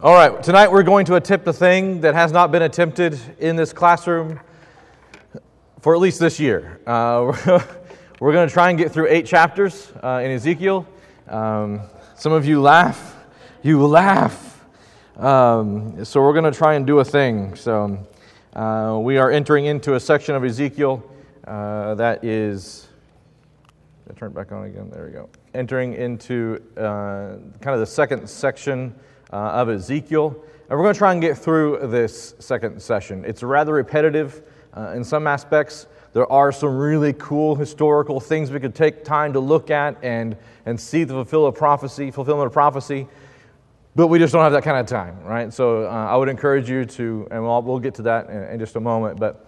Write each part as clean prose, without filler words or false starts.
All right, tonight we're going to attempt a thing that has not been attempted in this classroom for at least this year. We're going to try and get through 8 chapters in Ezekiel. Some of you laugh. You laugh. So we're going to try and do a thing. So we are entering into a section of Ezekiel that is... I'll turn it back on again. There we go. Entering into kind of the second section of Ezekiel. And we're going to try and get through this second session. It's rather repetitive in some aspects. There are some really cool historical things we could take time to look at and see the fulfillment of prophecy. But we just don't have that kind of time, right? So I would encourage you to, and we'll get to that in just a moment. But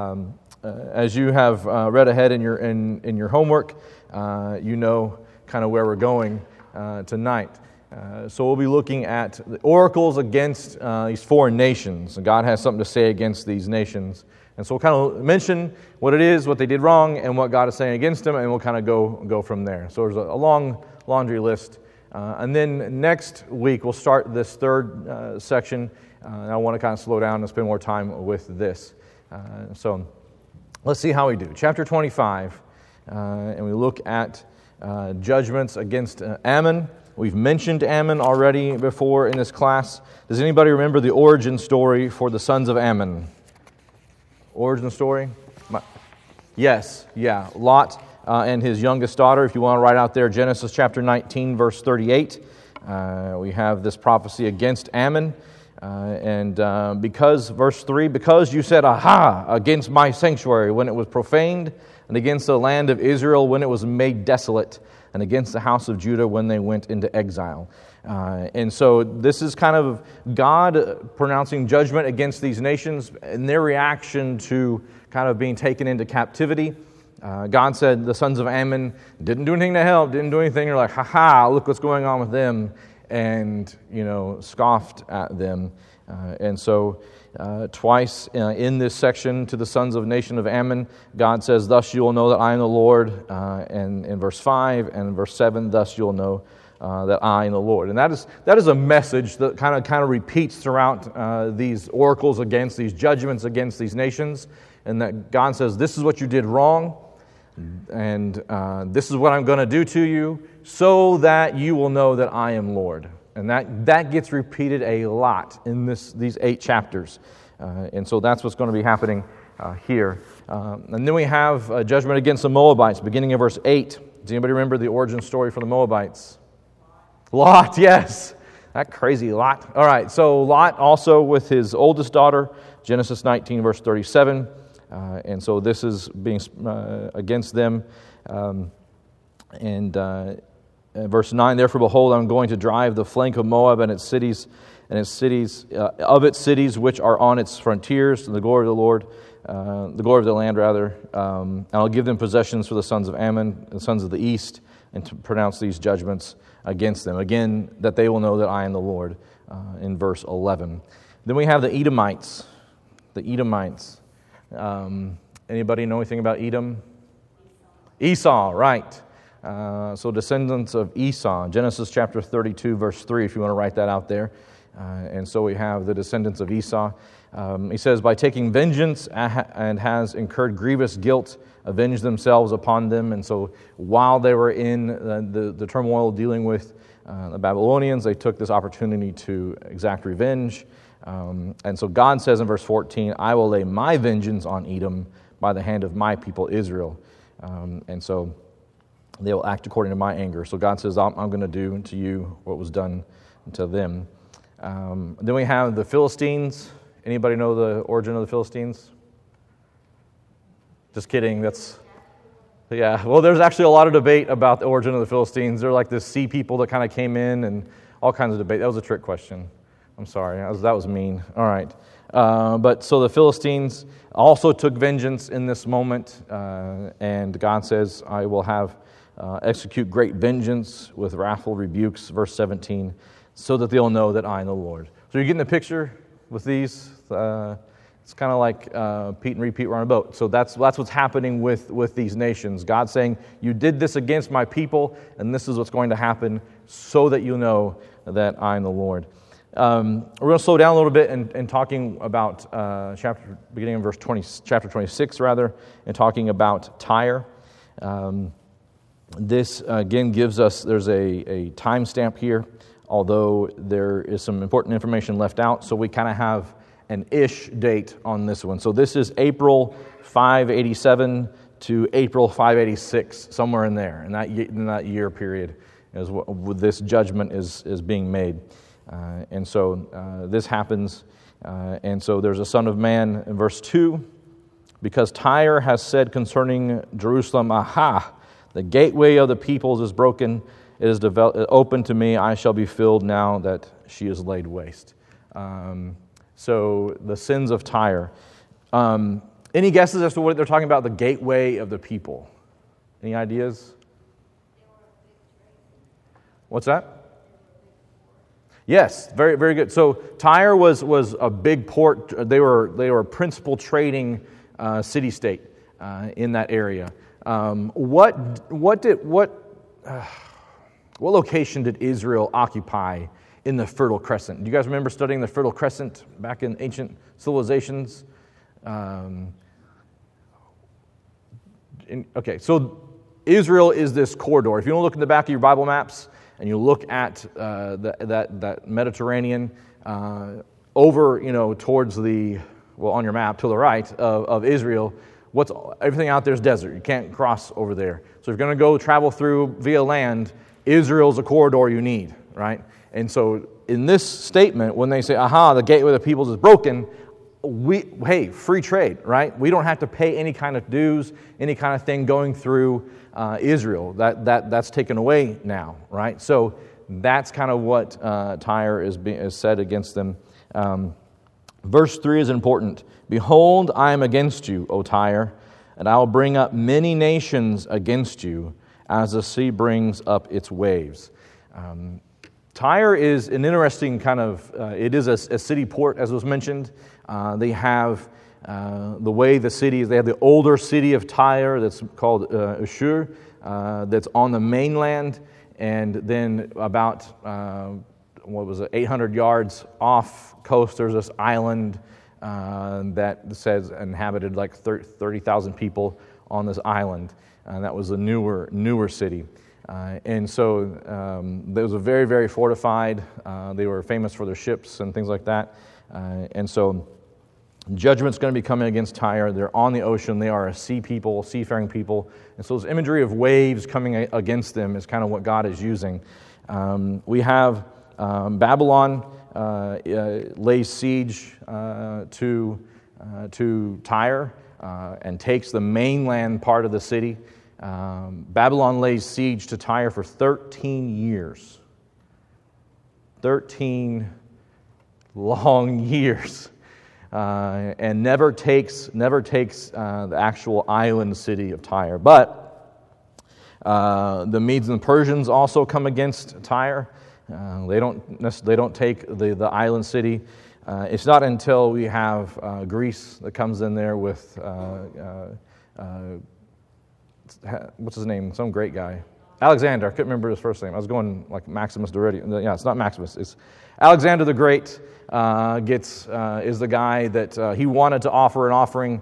as you have read ahead in your homework, you know kind of where we're going tonight. So we'll be looking at the oracles against these foreign nations. And God has something to say against these nations. And so we'll kind of mention what it is, what they did wrong, and what God is saying against them, and we'll kind of go from there. So there's a long laundry list. And then next week we'll start this third section. I want to kind of slow down and spend more time with this. So let's see how we do. Chapter 25, and we look at judgments against Ammon. We've mentioned Ammon already before in this class. Does anybody remember the origin story for the sons of Ammon? Origin story? Yes, yeah. Lot and his youngest daughter. If you want to write out there, Genesis chapter 19, verse 38. We have this prophecy against Ammon. Because, verse 3, because you said, aha, against my sanctuary when it was profaned, and against the land of Israel when it was made desolate, and against the house of Judah when they went into exile. And so this is kind of God pronouncing judgment against these nations and their reaction to kind of being taken into captivity. God said the sons of Ammon didn't do anything to help, didn't do anything. You're like, ha-ha, look what's going on with them. And, scoffed at them. And so twice in this section to the sons of nation of Ammon, God says, thus you will know that I am the Lord. And in verse 5 and in verse 7, thus you will know that I am the Lord. And that is a message that kind of repeats throughout these oracles against, these judgments against these nations. And that God says, this is what you did wrong. And this is what I'm going to do to you, so that you will know that I am Lord. And that gets repeated a lot in these 8 chapters. And so that's what's going to be happening here. And then we have judgment against the Moabites, beginning of verse 8. Does anybody remember the origin story for the Moabites? Lot, yes. That crazy Lot. All right, so Lot also with his oldest daughter, Genesis 19, verse 37. And so this is being against them. Verse 9, therefore, behold, I'm going to drive the flank of Moab and its cities, which are on its frontiers, to the glory of the Lord, the glory of the land, rather. And I'll give them possessions for the sons of Ammon, the sons of the east, and to pronounce these judgments against them. Again, that they will know that I am the Lord, in verse 11. Then we have the Edomites. The Edomites. Anybody know anything about Edom? Esau, right. So descendants of Esau, Genesis chapter 32, verse 3, if you want to write that out there. And so we have the descendants of Esau. He says, by taking vengeance and has incurred grievous guilt, avenged themselves upon them. And so while they were in the turmoil dealing with the Babylonians, they took this opportunity to exact revenge. And so God says in verse 14, I will lay my vengeance on Edom by the hand of my people Israel. And so they will act according to my anger. So God says, I'm going to do to you what was done to them. Then we have the Philistines. Anybody know the origin of the Philistines? Just kidding. Yeah. Well, there's actually a lot of debate about the origin of the Philistines. They're like this sea people that kind of came in and all kinds of debate. That was a trick question. I'm sorry. That was mean. All right. But so the Philistines also took vengeance in this moment. And God says, I will execute great vengeance with wrathful rebukes, verse 17, so that they'll know that I am the Lord. So you're getting the picture with these? It's kind of like Pete and repeat, we're on a boat. So that's what's happening with these nations. God saying, you did this against my people, and this is what's going to happen so that you know that I'm the Lord. We're going to slow down a little bit in talking about beginning in chapter 26, and talking about Tyre. This, again, gives us, there's a timestamp here, although there is some important information left out, so we kind of have an ish date on this one. So this is April 587 to April 586, somewhere in there, in that year period, is what this judgment is being made. And so this happens, and so there's a son of man in verse 2, because Tyre has said concerning Jerusalem, aha, the gateway of the peoples is broken, it is open to me, I shall be filled now that she is laid waste. So the sins of Tyre. Any guesses as to what they're talking about, the gateway of the people? Any ideas? What's that? Yes, very, very good. So Tyre was a big port. They were a principal trading city-state in that area. What location did Israel occupy in the Fertile Crescent? Do you guys remember studying the Fertile Crescent back in ancient civilizations? Okay, so Israel is this corridor. If you want to look in the back of your Bible maps and you look at that Mediterranean over, towards on your map to the right of Israel, everything out there is desert. You can't cross over there. So if you're going to go travel through via land, Israel's a corridor you need, right? And so in this statement, when they say, aha, the gateway of the peoples is broken, free trade, right? We don't have to pay any kind of dues, any kind of thing going through Israel. That's taken away now, right? So that's kind of what Tyre is said against them. Verse 3 is important. Behold, I am against you, O Tyre, and I will bring up many nations against you, as the sea brings up its waves. Tyre is an interesting kind of, it is a city port, as was mentioned. They have the way the city is, they have the older city of Tyre that's called Ashur, that's on the mainland, and then about, 800 yards off coast, there's this island that says inhabited like 30,000 people on this island. And that was a newer city. And so it was a very, very fortified. They were famous for their ships and things like that. And so judgment's going to be coming against Tyre. They're on the ocean. They are a seafaring people. And so this imagery of waves coming against them is kind of what God is using. We have Babylon lays siege to Tyre and takes the mainland part of the city. Babylon lays siege to Tyre for 13 years. 13 long years. And never takes the actual island city of Tyre. But the Medes and Persians also come against Tyre. They don't take the island city. It's not until we have Greece that comes in there with what's his name? Some great guy, Alexander. I couldn't remember his first name. I was going like Maximus Doridius. Yeah, it's not Maximus. It's Alexander the Great. Is the guy that he wanted to offer an offering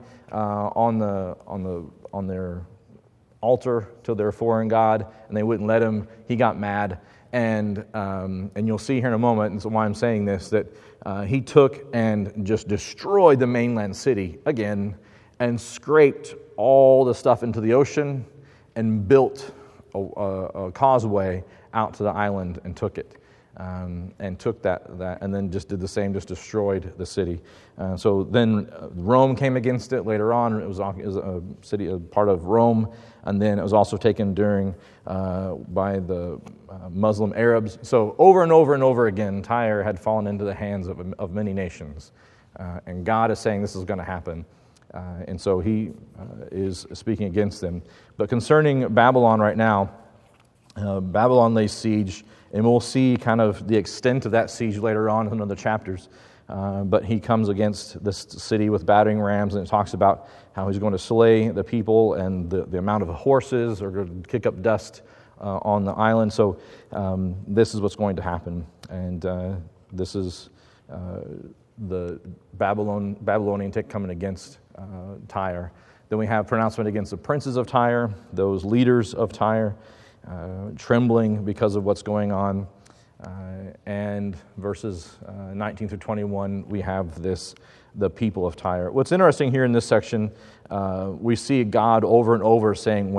on their altar to their foreign god, and they wouldn't let him. He got mad. And you'll see here in a moment, and so why I'm saying this, that he took and just destroyed the mainland city again and scraped all the stuff into the ocean and built a causeway out to the island and took it. And took that, and then just did the same, just destroyed the city. So then Rome came against it later on. It was a city, a part of Rome, and then it was also taken by the Muslim Arabs. So over and over and over again, Tyre had fallen into the hands of many nations. And God is saying this is going to happen. And so he is speaking against them. But concerning Babylon right now, Babylon lays siege, and we'll see kind of the extent of that siege later on in other chapters. But he comes against this city with battering rams, and it talks about how he's going to slay the people, and the amount of horses are going to kick up dust on the island. So this is what's going to happen. And This is the Babylonian take coming against Tyre. Then we have pronouncement against the princes of Tyre, those leaders of Tyre, trembling because of what's going on. And verses 19 through 21, we have the people of Tyre. What's interesting here in this section, we see God over and over saying,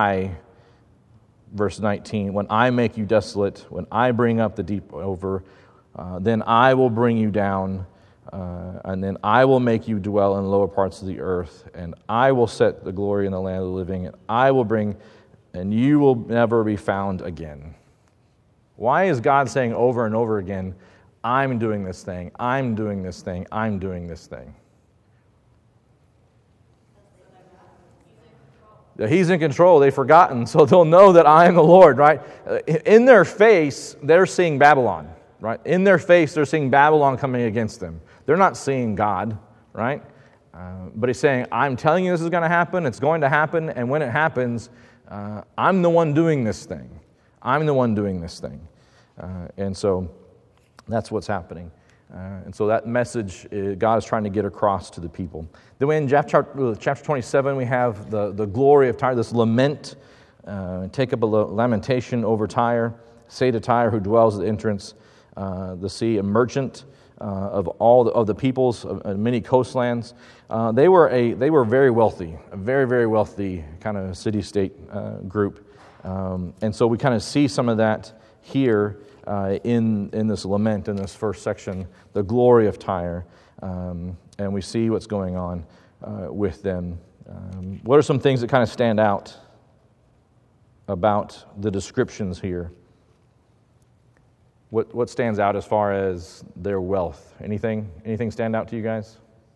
verse 19, when I make you desolate, when I bring up the deep over, then I will bring you down, and then I will make you dwell in lower parts of the earth, and I will set the glory in the land of the living, and I will bring, and you will never be found again. Why is God saying over and over again, I'm doing this thing, I'm doing this thing, I'm doing this thing? He's in control. They've forgotten, so they'll know that I am the Lord, right? In their face, they're seeing Babylon, right? In their face, they're seeing Babylon coming against them. They're not seeing God, right? But he's saying, I'm telling you this is going to happen, it's going to happen, and when it happens, I'm the one doing this thing. I'm the one doing this thing. And so that's what's happening. And so that message, God is trying to get across to the people. Then in chapter 27, we have the glory of Tyre, this lament, take up a lamentation over Tyre, say to Tyre who dwells at the entrance, the sea, a merchant of all of the peoples of many coastlands. They were very wealthy, a very, very wealthy kind of city-state group. And so we kind of see some of that here in this lament, in this first section, the glory of Tyre, and we see what's going on with them. What are some things that kind of stand out about the descriptions here? What stands out as far as their wealth? Anything stand out to you guys?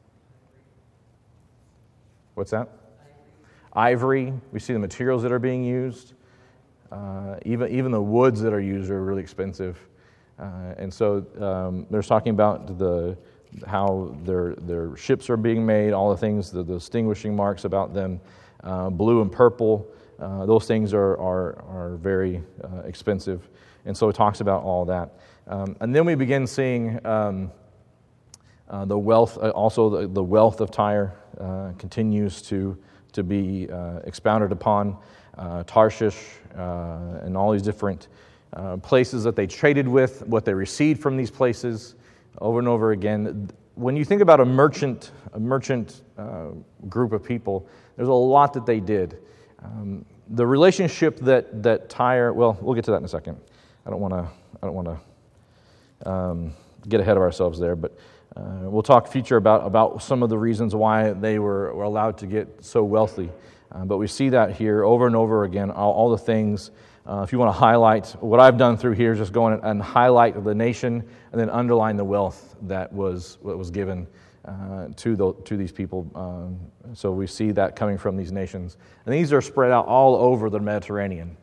What's that? Ivory. We see the materials that are being used. Even the woods that are used are really expensive, and so they're talking about how their ships are being made, all the things, the distinguishing marks about them, blue and purple. Those things are very expensive, and so it talks about all that, and then we begin seeing the wealth. Also, the wealth of Tyre continues to be expounded upon. Tarshish, and all these different places that they traded with, what they received from these places over and over again. When you think about a merchant group of people, there's a lot that they did. The relationship that Tyre, well, we'll get to that in a second. I don't want to get ahead of ourselves there, but we'll talk future about some of the reasons why they were allowed to get so wealthy. But we see that here over and over again, all the things. If you want to highlight, what I've done through here is just go and highlight the nation and then underline the wealth that was given to these people. So we see that coming from these nations. And these are spread out all over the Mediterranean.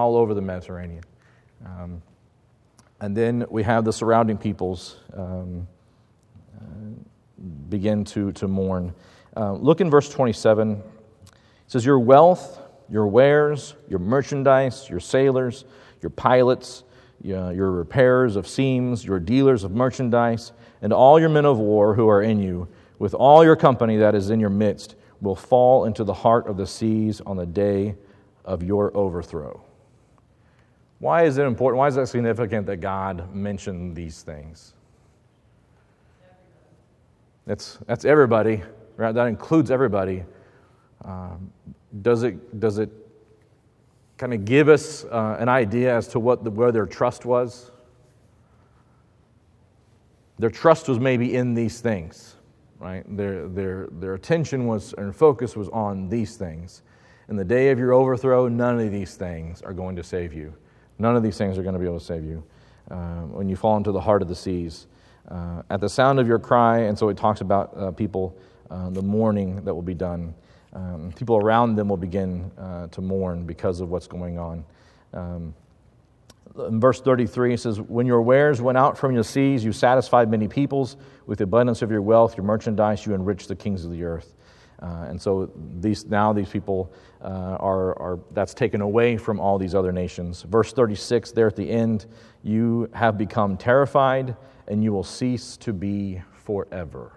And then we have the surrounding peoples begin to mourn. Look in verse 27. It says, your wealth, your wares, your merchandise, your sailors, your pilots, your repairers of seams, your dealers of merchandise, and all your men of war who are in you, with all your company that is in your midst, will fall into the heart of the seas on the day of your overthrow. Why is it important? Why is that significant that God mentioned these things? That's everybody, right? That includes everybody. Does it kind of give us an idea as to where their trust was? Their trust was maybe in these things, right? Their attention was and focus was on these things. In the day of your overthrow, none of these things are going to save you. None of these things are going to be able to save you when you fall into the heart of the seas. At the sound of your cry, and so it talks about people, the mourning that will be done. People around them will begin to mourn because of what's going on. In verse 33, it says, when your wares went out from your seas, you satisfied many peoples. With the abundance of your wealth, your merchandise, you enriched the kings of the earth. And so these people are that's taken away from all these other nations. Verse 36, there at the end, you have become terrified and you will cease to be forever.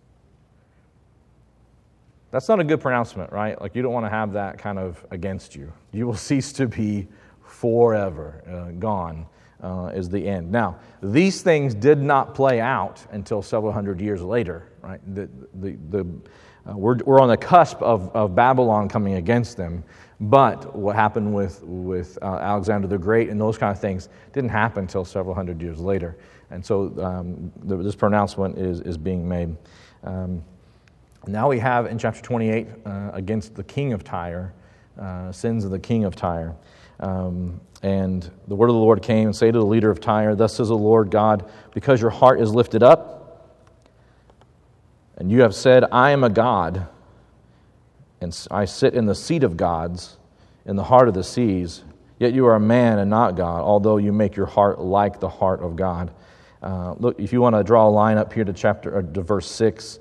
That's not a good pronouncement, right? Like, you don't want to have that kind of against you. You will cease to be forever. Gone is the end. Now, these things did not play out until several hundred years later, right? We're on the cusp of Babylon coming against them, but what happened with Alexander the Great and those kind of things didn't happen until several hundred years later. And so this pronouncement is being made. Now we have in chapter 28 against the king of Tyre, sins of the king of Tyre. And the word of the Lord came and say to the leader of Tyre, "Thus says the Lord God, because your heart is lifted up, and you have said, I am a god, and I sit in the seat of gods, in the heart of the seas, yet you are a man and not God, although you make your heart like the heart of God." Look, if you want to draw a line up here to verse 6,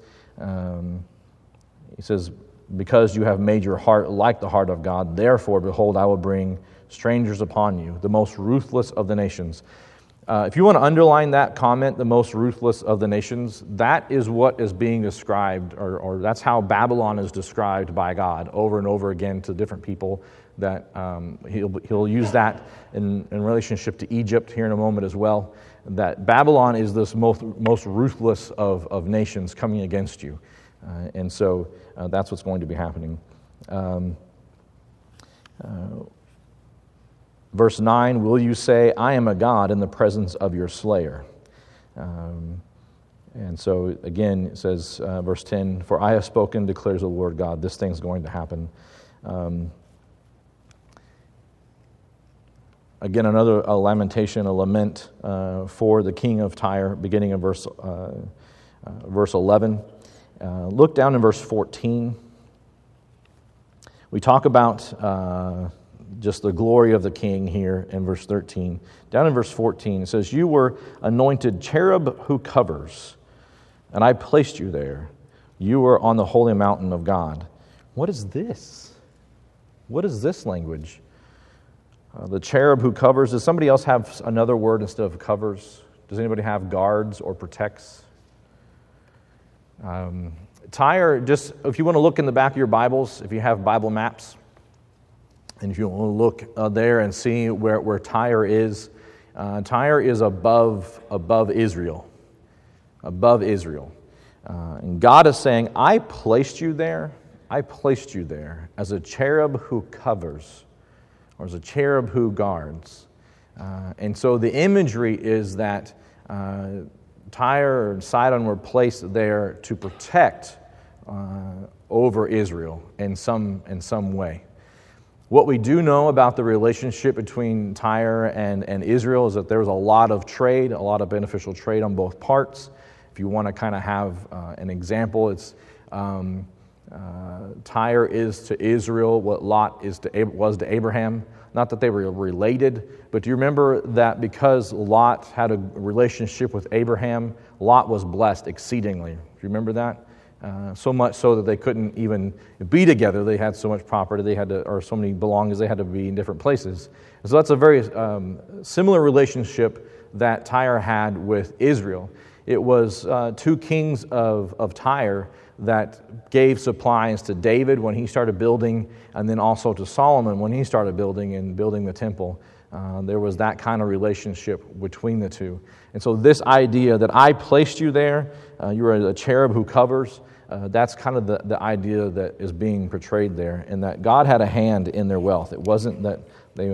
he says, "Because you have made your heart like the heart of God, therefore, behold, I will bring strangers upon you, the most ruthless of the nations." If you want to underline that comment, the most ruthless of the nations, that is what is being described, or that's how Babylon is described by God over and over again to different people, that he'll use that in relationship to Egypt here in a moment as well, that Babylon is this most ruthless of nations coming against you. And so that's what's going to be happening. Verse 9, "Will you say, I am a god in the presence of your slayer?" And so again, it says, verse 10, "For I have spoken, declares the Lord God." This thing's going to happen. Again, another lamentation, a lament for the king of Tyre, beginning in verse 11. Look down in verse 14. We talk about just the glory of the king here in verse 13. Down in verse 14, it says, "You were anointed cherub who covers, and I placed you there. You were on the holy mountain of God." What is this? What is this language? The cherub who covers. Does somebody else have another word instead of covers? Does anybody have guards or protects? Tyre, just if you want to look in the back of your Bibles, if you have Bible maps, and if you want to look there and see where Tyre is above Israel. Above Israel. And God is saying, I placed you there as a cherub who covers, or as a cherub who guards. And so the imagery is that Tyre and Sidon were placed there to protect over Israel in some way. What we do know about the relationship between Tyre and Israel is that there was a lot of trade, a lot of beneficial trade on both parts. If you want to kind of have an example, it's Tyre is to Israel what Lot was to Abraham. Not that they were related, but do you remember that because Lot had a relationship with Abraham, Lot was blessed exceedingly? Do you remember that? So much so that they couldn't even be together. They had so much property, or so many belongings, they had to be in different places. And so that's a very similar relationship that Tyre had with Israel. It was two kings of Tyre that gave supplies to David when he started building, and then also to Solomon when he started building the temple. There was that kind of relationship between the two. And so this idea that I placed you there, you are a cherub who covers, that's kind of the idea that is being portrayed there, and that God had a hand in their wealth. It wasn't that they...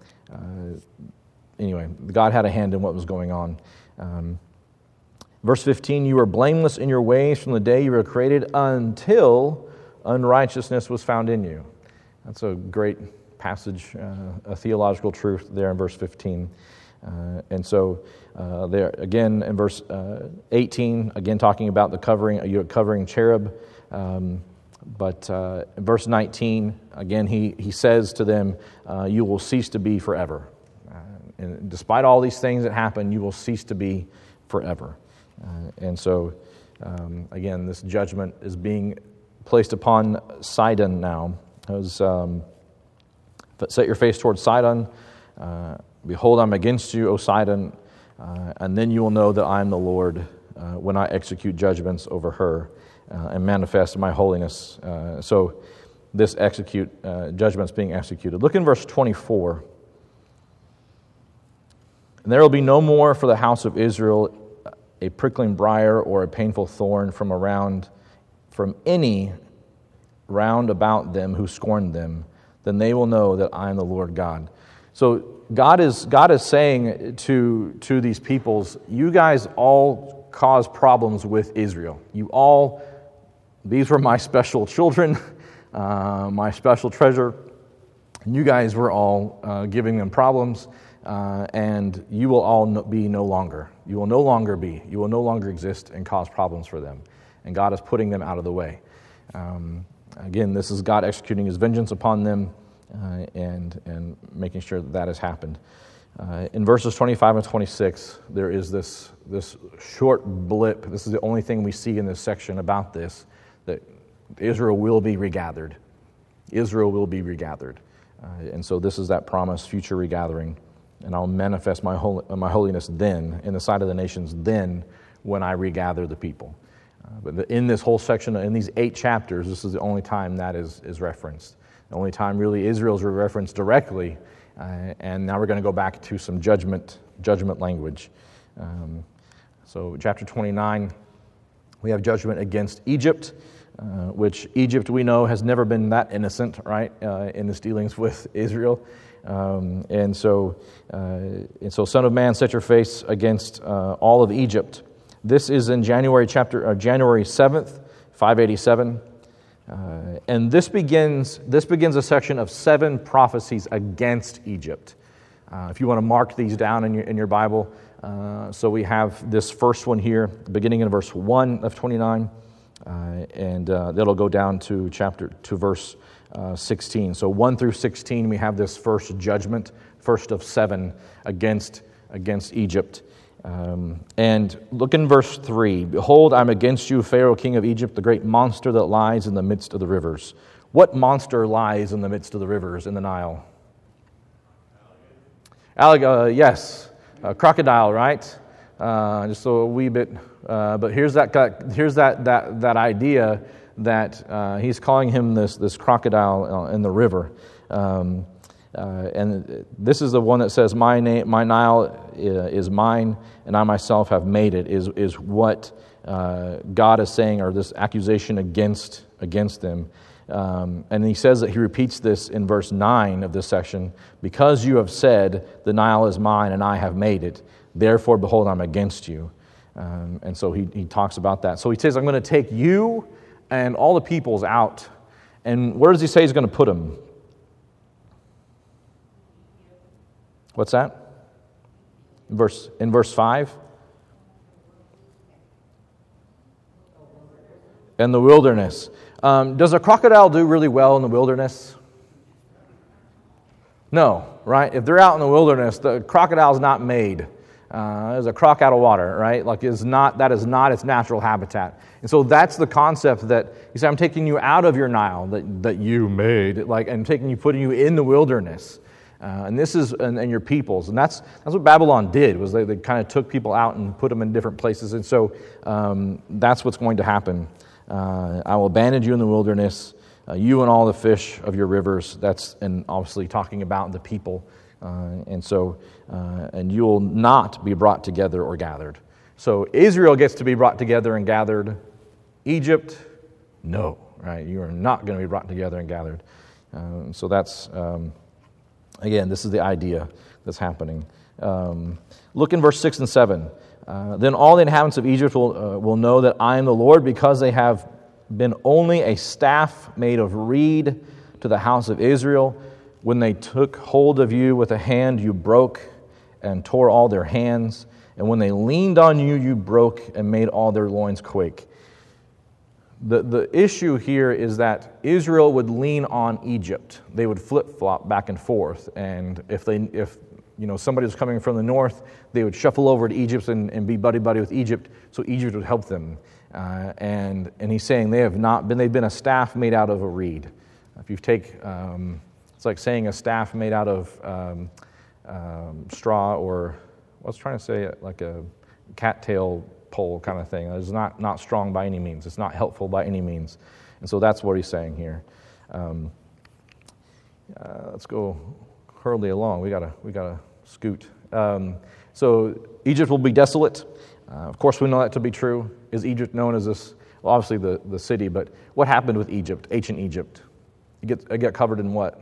anyway, God had a hand in what was going on. Verse 15, "You were blameless in your ways from the day you were created until unrighteousness was found in you." That's a great passage, a theological truth there in verse 15. And so there again in verse 18, again talking about the covering, you're covering cherub. But in verse 19, again he says to them, "You will cease to be forever." And despite all these things that happen, you will cease to be forever. And so, again, this judgment is being placed upon Sidon now. As, "Set your face towards Sidon. Behold, I'm against you, O Sidon. And then you will know that I am the Lord when I execute judgments over her and manifest my holiness. So this judgment's being executed. Look in verse 24. And there will be no more for the house of Israel a prickling briar or a painful thorn from any round about them who scorned them. Then they will know that I am the Lord God. So God is saying to these peoples, you guys all cause problems with Israel. These were my special children, my special treasure. And you guys were all giving them problems, and you will all be no longer. You will no longer be. You will no longer exist and cause problems for them. And God is putting them out of the way. Again, this is God executing His vengeance upon them and making sure that has happened. In verses 25 and 26, there is this short blip. This is the only thing we see in this section about this, that Israel will be regathered. Israel will be regathered. And so this is that promised future regathering. And I'll manifest my holiness then in the sight of the nations then when I regather the people. But in this whole section, in these 8 chapters, this is the only time that is referenced. The only time really Israel's referenced directly. And now we're going to go back to some judgment language. So chapter 29, we have judgment against Egypt, which Egypt we know has never been that innocent, right, in its dealings with Israel. And so, Son of Man, set your face against all of Egypt. This is in January 7th, 587. And this begins a section of 7 prophecies against Egypt. If you want to mark these down in your Bible, so we have this first one here, beginning in verse 1 of 29, and that'll go down to verse 16. So 1 through 16, we have this first judgment, first of 7 against Egypt. And look in verse 3. Behold, I'm against you, Pharaoh, king of Egypt, the great monster that lies in the midst of the rivers. What monster lies in the midst of the rivers in the Nile? Yes, crocodile, right? Just a wee bit. But here's that idea that he's calling him this crocodile in the river. And this is the one that says, my Nile is mine, and I myself have made it, is what God is saying, or this accusation against them. And he says that he repeats this in verse 9 of this section, because you have said, the Nile is mine, and I have made it, therefore, behold, I'm against you. And so he talks about that. So he says, I'm going to take you and all the peoples out. And where does he say he's going to put them? What's that? In verse 5? In the wilderness. Does a crocodile do really well in the wilderness? No, right? If they're out in the wilderness, the crocodile's not made. There's a croc out of water, right? That is not its natural habitat. And so that's the concept that he said, I'm taking you out of your Nile that you made, and putting you in the wilderness. And this is and your peoples, and that's what Babylon did. Was they kind of took people out and put them in different places, and so that's what's going to happen. I will abandon you in the wilderness, you and all the fish of your rivers. And obviously talking about the people, and you will not be brought together or gathered. So Israel gets to be brought together and gathered. Egypt, no, right? You are not going to be brought together and gathered. So that's. Again, this is the idea that's happening. Look in verse 6 and 7. Then all the inhabitants of Egypt will know that I am the Lord, because they have been only a staff made of reed to the house of Israel. When they took hold of you with a hand, you broke and tore all their hands. And when they leaned on you, you broke and made all their loins quake. The issue here is that Israel would lean on Egypt. They would flip-flop back and forth, and if somebody was coming from the north, they would shuffle over to Egypt and be buddy-buddy with Egypt, so Egypt would help them. And he's saying they've been a staff made out of a reed. If you take, it's like saying a staff made out of straw or I was trying to say like a cattail pole kind of thing. It's not strong by any means. It's not helpful by any means. And so that's what he's saying here. Let's go hurriedly along. We gotta scoot. So Egypt will be desolate. Of course, we know that to be true. Is Egypt known as this? Well, obviously the city, but what happened with Egypt, ancient Egypt? It got covered in what?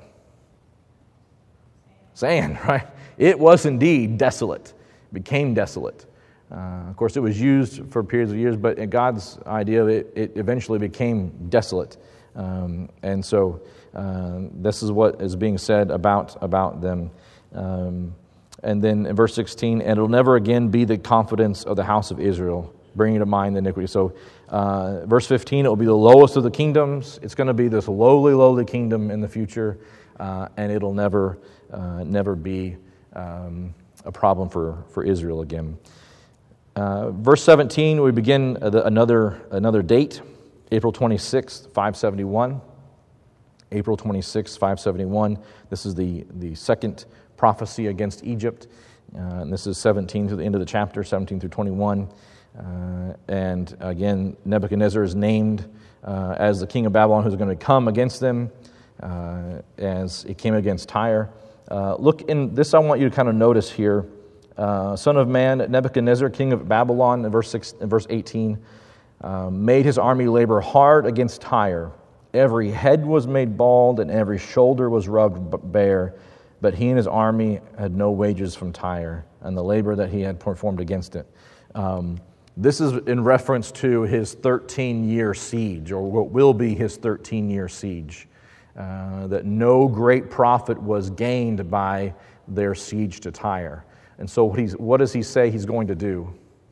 Sand, right? It was indeed desolate. It became desolate. Of course, it was used for periods of years, but in God's idea of it, it eventually became desolate. And so this is what is being said about them. And then in verse 16, and it'll never again be the confidence of the house of Israel, bringing to mind the iniquity. So verse 15, it will be the lowest of the kingdoms. It's going to be this lowly kingdom in the future, and it'll never be a problem for Israel again. Verse 17, we begin another date, April 26th, 571. April 26th, 571. This is the second prophecy against Egypt. And this is 17 through the end of the chapter, 17 through 21. And again, Nebuchadnezzar is named as the king of Babylon who's going to come against them as he came against Tyre. Look in this, I want you to kind of notice here. Son of man, Nebuchadnezzar, king of Babylon, in verse 18, made his army labor hard against Tyre. Every head was made bald and every shoulder was rubbed bare, but he and his army had no wages from Tyre and the labor that he had performed against it. This is in reference to his 13-year siege, or what will be his 13-year siege, that no great profit was gained by their siege to Tyre. And so what does he say he's going to do?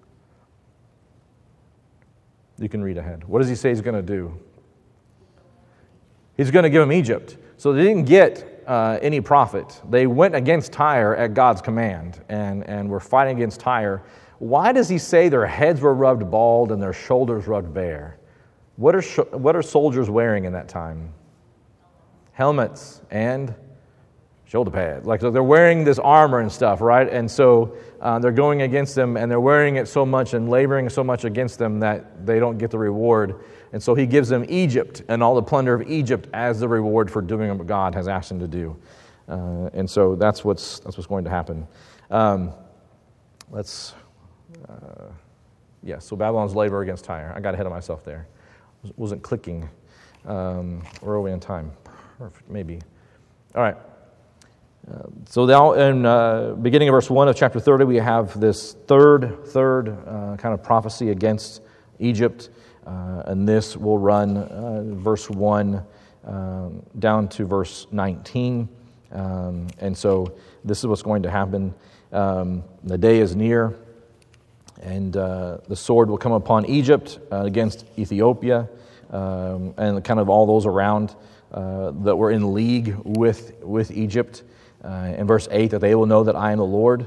You can read ahead. What does he say he's going to do? He's going to give them Egypt. So they didn't get any profit. They went against Tyre at God's command and were fighting against Tyre. Why does he say their heads were rubbed bald and their shoulders rubbed bare? What are soldiers wearing in that time? Helmets and shoulder pads. Like, so they're wearing this armor and stuff, right? And so they're going against them, and they're wearing it so much and laboring so much against them that they don't get the reward. And so he gives them Egypt and all the plunder of Egypt as the reward for doing what God has asked them to do. And so that's what's going to happen. So Babylon's labor against Tyre. I got ahead of myself there. Wasn't clicking. Where are we on time? Perfect, maybe. All right. So now in beginning of verse 1 of chapter 30, we have this third kind of prophecy against Egypt. And this will run verse 1 down to verse 19. And so this is what's going to happen. The day is near, and the sword will come upon Egypt against Ethiopia, and kind of all those around that were in league with Egypt. In verse 8, that they will know that I am the Lord.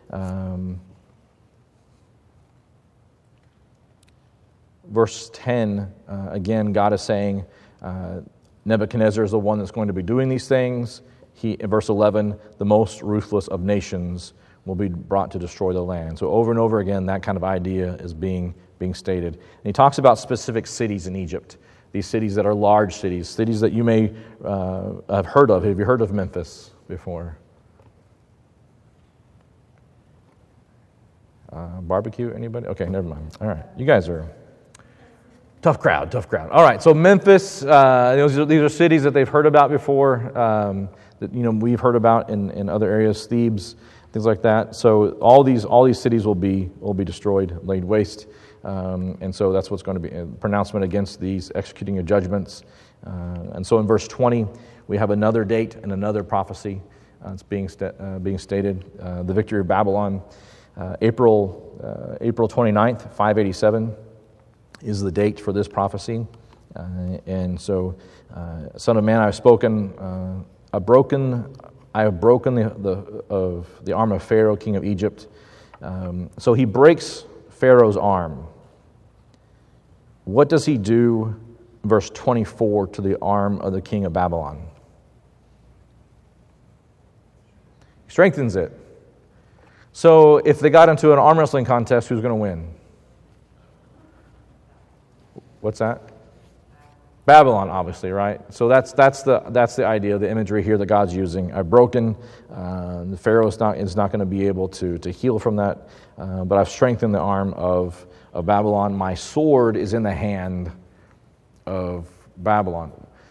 Verse 10, again, God is saying Nebuchadnezzar is the one that's going to be doing these things. In verse 11, the most ruthless of nations will be brought to destroy the land. So over and over again, that kind of idea is being stated. And he talks about specific cities in Egypt, these cities that are large cities that you may have heard of. Have you heard of Memphis before? Barbecue, anybody? Okay, never mind. All right, you guys are... Tough crowd. All right, so Memphis, these are cities that they've heard about before, that we've heard about in other areas, Thebes, things like that. So all these cities will be destroyed, laid waste, and so that's what's going to be a pronouncement against these, executing of judgments. And so in verse 20, we have another date and another prophecy. It's being stated, the victory of Babylon, April 29th, 587. Is the date for this prophecy. And so, Son of man, I have spoken, I have broken the arm of Pharaoh, king of Egypt. So he breaks Pharaoh's arm. What does he do, verse 24, to the arm of the king of Babylon? He strengthens it. So if they got into an arm wrestling contest, who's going to win? What's that? Babylon, obviously, right? So that's the idea, the imagery here that God's using. I've broken. The Pharaoh is not going to be able to heal from that, but I've strengthened the arm of Babylon. My sword is in the hand of Babylon.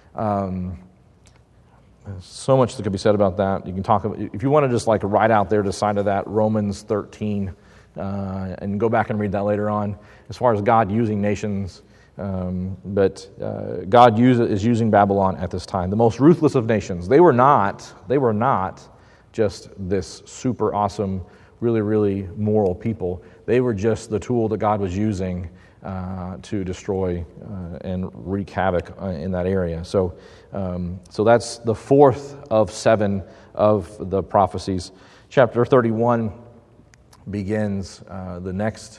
So much that could be said about that. You can talk about, if you want to just like write out there the side of that, Romans 13, and go back and read that later on, as far as God using nations. But God is using Babylon at this time, the most ruthless of nations. They were not just this super awesome, really, really moral people. They were just the tool that God was using to destroy and wreak havoc in that area. So that's the fourth of 7 of the prophecies. Chapter 31 begins the next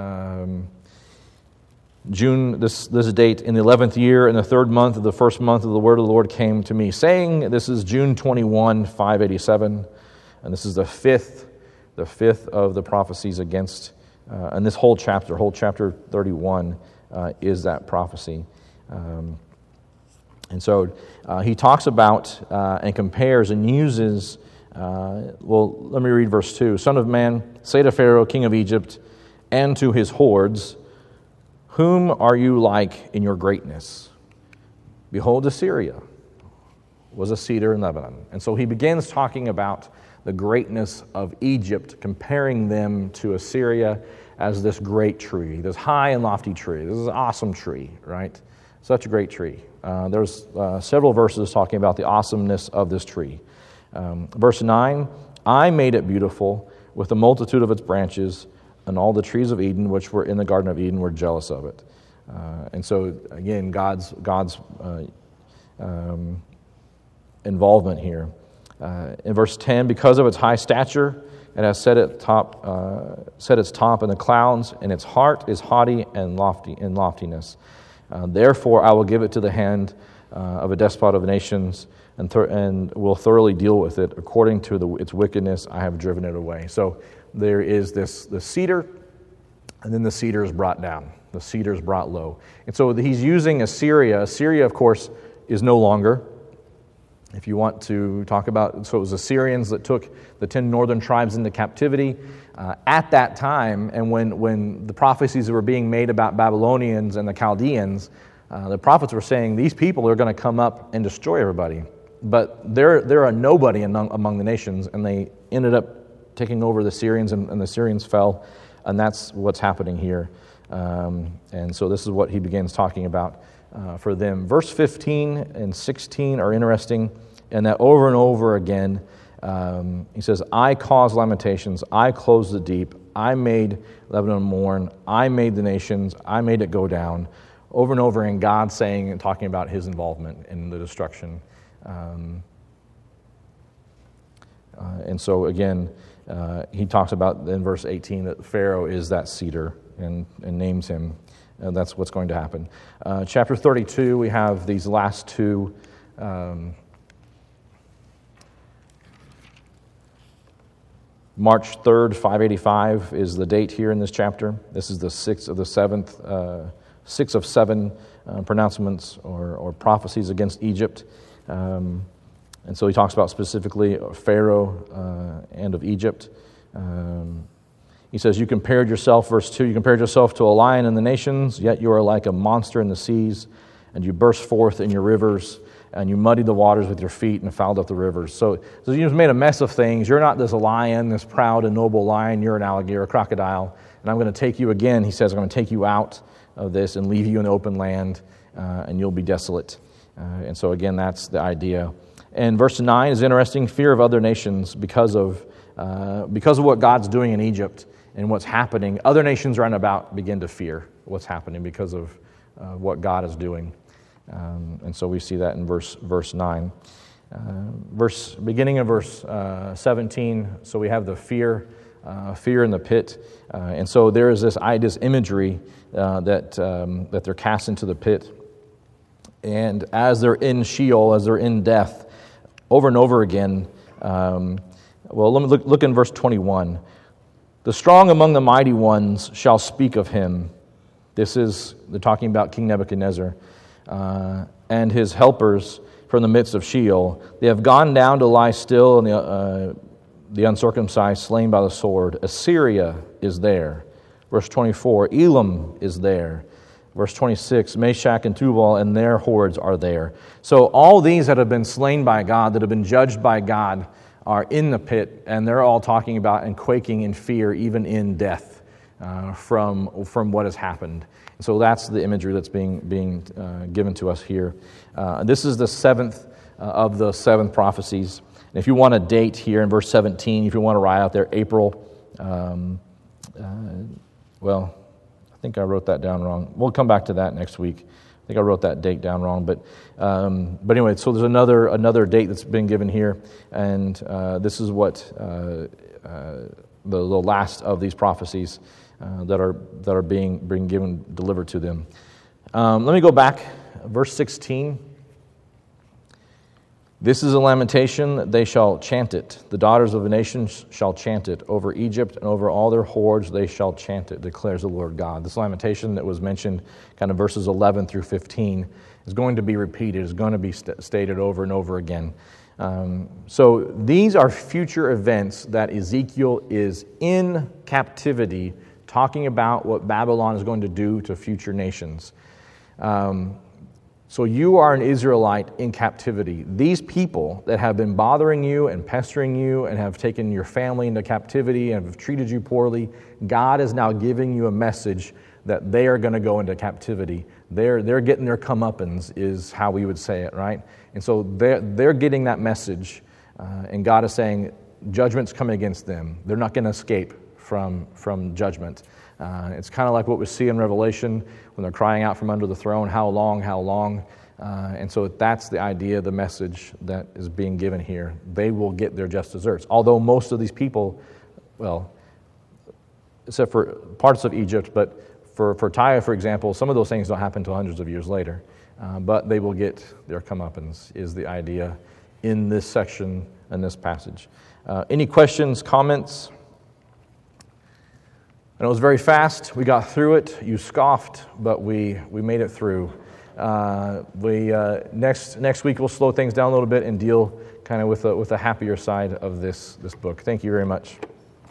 June, this date, in the 11th year, in the 3rd month of the 1st month of the word of the Lord came to me, saying, this is June 21, 587, and this is the fifth of the prophecies against, and this whole chapter 31 is that prophecy. And so he talks about and compares and uses, let me read verse 2. Son of man, say to Pharaoh, king of Egypt, and to his hordes, whom are you like in your greatness? Behold, Assyria was a cedar in Lebanon. And so he begins talking about the greatness of Egypt, comparing them to Assyria as this great tree, this high and lofty tree. This is an awesome tree, right? Such a great tree. There's several verses talking about the awesomeness of this tree. Verse 9, I made it beautiful with a multitude of its branches, and all the trees of Eden which were in the Garden of Eden were jealous of it. And so, again, God's involvement here. In verse 10, because of its high stature, it has set its top in the clouds, and its heart is haughty and lofty in loftiness. Therefore, I will give it to the hand of a despot of nations, and will thoroughly deal with it according to its wickedness. I have driven it away. So there is the cedar, and then the cedar is brought down. The cedar is brought low. And so he's using Assyria. Assyria, of course, is no longer. If you want to talk about, so it was Assyrians that took the 10 northern tribes into captivity. At that time, and when the prophecies were being made about Babylonians and the Chaldeans, the prophets were saying, these people are going to come up and destroy everybody. But they're a nobody among the nations, and they ended up taking over the Syrians, and the Syrians fell, and that's what's happening here. And so this is what he begins talking about for them. Verse 15 and 16 are interesting, and that over and over again, he says, I caused lamentations, I closed the deep, I made Lebanon mourn, I made the nations, I made it go down. Over and over again, God saying and talking about his involvement in the destruction. And so again, he talks about in verse 18 that Pharaoh is that cedar and names him. And that's what's going to happen. Chapter 32, we have these last two March 3rd, 585 is the date here in this chapter. This is the sixth of 7 pronouncements or prophecies against Egypt. And so he talks about specifically Pharaoh and of Egypt. He says, you compared yourself, verse 2, you compared yourself to a lion in the nations, yet you are like a monster in the seas, and you burst forth in your rivers, and you muddied the waters with your feet and fouled up the rivers. So you've made a mess of things. You're not this lion, this proud and noble lion. You're an alligator, a crocodile. And I'm going to take you again, he says, I'm going to take you out of this and leave you in the open land, and you'll be desolate. And so again, that's the idea. And verse 9 is interesting, fear of other nations because of what God's doing in Egypt and what's happening. Other nations round about begin to fear what's happening because of what God is doing. And so we see that in verse 9. Beginning of verse 17, so we have the fear in the pit. And so there is this imagery that they're cast into the pit. And as they're in Sheol, as they're in death, over and over again, let me look in verse 21. The strong among the mighty ones shall speak of him. They're talking about King Nebuchadnezzar and his helpers from the midst of Sheol. They have gone down to lie still, and the uncircumcised slain by the sword. Assyria is there. Verse 24, Elam is there. Verse 26, Meshach and Tubal and their hordes are there. So all these that have been slain by God, that have been judged by God, are in the pit, and they're all talking about and quaking in fear, even in death, from what has happened. So that's the imagery that's being given to us here. This is the seventh of the seven prophecies. And if you want a date here in verse 17, if you want to write out there April, I think I wrote that down wrong. We'll come back to that next week. I think I wrote that date down wrong, but anyway, so there's another date that's been given here, and this is what the last of these prophecies that are being delivered to them. Let me go back, verse 16. This is a lamentation, they shall chant it. The daughters of the nations shall chant it. Over Egypt and over all their hordes they shall chant it, declares the Lord God. This lamentation that was mentioned, kind of verses 11 through 15, is going to be repeated, is going to be stated over and over again. So these are future events that Ezekiel is in captivity, talking about what Babylon is going to do to future nations. So you are an Israelite in captivity. These people that have been bothering you and pestering you and have taken your family into captivity and have treated you poorly, God is now giving you a message that they are going to go into captivity. They're getting their comeuppance, is how we would say it, right? And so they're getting that message, and God is saying judgment's coming against them. They're not going to escape from judgment. It's kind of like what we see in Revelation when they're crying out from under the throne, how long, how long? And so that's the idea, the message that is being given here. They will get their just deserts. Although most of these people, well, except for parts of Egypt, but for Tyre, for example, some of those things don't happen until hundreds of years later. But they will get their comeuppance, is the idea in this section and this passage. Any questions, comments? And it was very fast. We got through it. You scoffed, but we made it through. Next week we'll slow things down a little bit and deal kind of with a happier side of this book. Thank you very much.